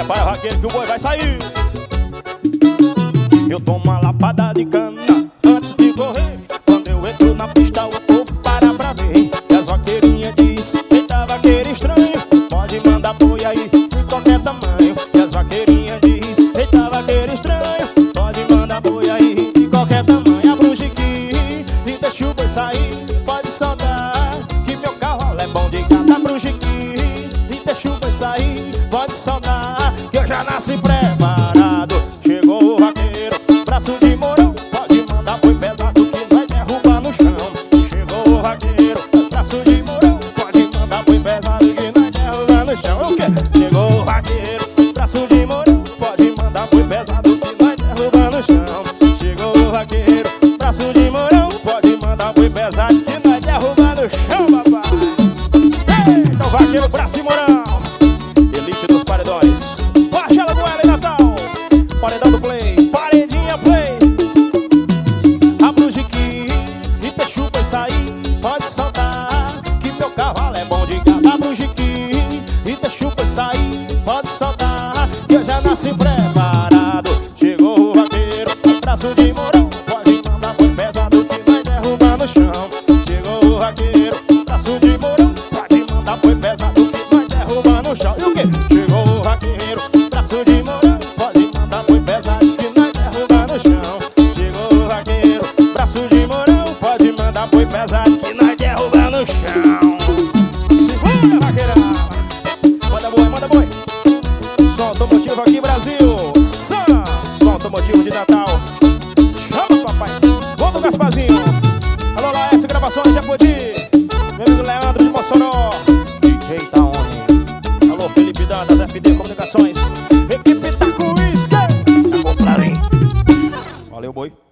Prepara, vaqueiro, que o boi vai sair. Eu tomo uma lapada de cana antes de correr. Quando eu entro na pista, o povo para pra ver. E as vaqueirinhas diz: eita, vaqueiro estranho, pode mandar boi aí de qualquer tamanho. E as vaqueirinhas diz: eita, vaqueiro estranho, pode mandar boi aí de qualquer tamanho. Abra o jiqui e deixa o boi sair, pode soltar, que meu cavalo é bom de gata. Abra o jiqui e deixa o boi sair, pode soltar, que eu já nasci preparado. Chegou o vaqueiro, braço de morão, pode mandar boi pesado que vai derrubar no chão. Chegou o vaqueiro, braço de morão, pode mandar boi pesado que vai derrubar no chão. O quê? Chegou o vaqueiro, braço de morão, pode mandar boi pesado que vai derrubar no chão. Chegou o vaqueiro, braço de morão, pode mandar boi pesado que vai derrubar no chão, papai. Eita, o vaqueiro, braço de morão, elite dos paredões. Marcela do L Natal, paredão do play, paredinha play. Abra o jiqui e deixa o boi sair, pode soltar, que meu cavalo é bom de gata. Abra o jiqui e deixa o boi sair, pode soltar, que eu já nasci preparado. Chegou o vaqueiro, braço de morão, pode mandar boi pesado que vai derrubar no chão. Chegou o vaqueiro, braço de morão, pode mandar boi pesado que vai derrubar no chão. E o quê? Chegou o vaqueiro, braço de morão, pode mandar boi pesado que vai derrubar no chão. Chegou o vaqueiro, braço de morão, pode mandar boi pesado que nós derrubar no chão. Segura, vaqueirão, manda boi, manda boi. Som automotivo aqui, Brasil. Som automotivo de Natal. Chama, papai. Vamos, Gasparzinho. Alô, Laércio, gravações, já pode ir. Meu amigo Leandro de Mossoró, DJ Taone. Alô, Felipe Dantas, FD Comunicações. Equipe tá com uísque. Tá com Flarim. Valeu, boi.